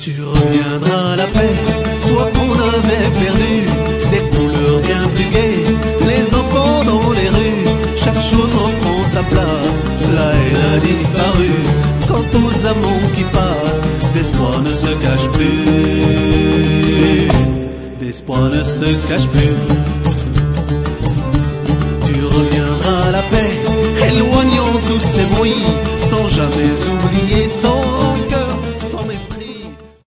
Tu reviendras la paix, toi qu'on avait perdu, des couleurs bien plus gaies, les enfants dans les rues, chaque chose reprend sa place, la haine a disparu, quant aux amants qui passent, d'espoir ne se cache plus, d'espoir ne se cache plus.